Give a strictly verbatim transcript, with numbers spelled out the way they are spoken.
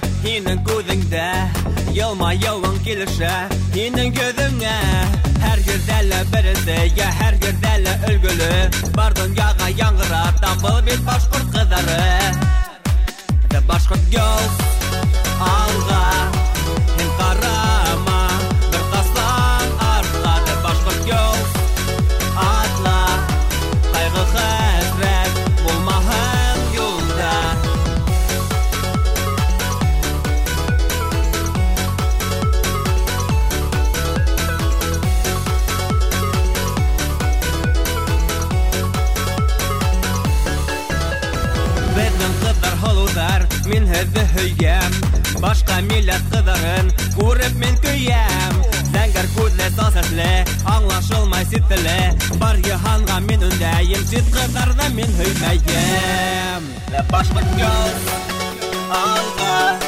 Һинең күҙеңдә йылмаюың килешә, һинең йөҙөңә һәр ердә берсе, я һәр ердә өлгөлө. Бар дөньяга яңгырата был бит башҡорт ҡыҙҙары. The башҡорт girls алға, һин ҡарама, бер таслан артҡа. The башҡорт girls атла, ҡайғы хәсрәт булмаһын юлда. Беҙҙең ҡыҙҙар һылыуҙар, мин һеҙҙе һөйәм. Башҡа милләт ҡыҙҙарын күреп мин көйәм. Зәңгәр күҙле, сал сәсле, аңлашылмай сит теле. Бар йыһанға мин өндәйем, сит ҡыҙҙарҙы мин һөймәйем. Башҡорт girls алға.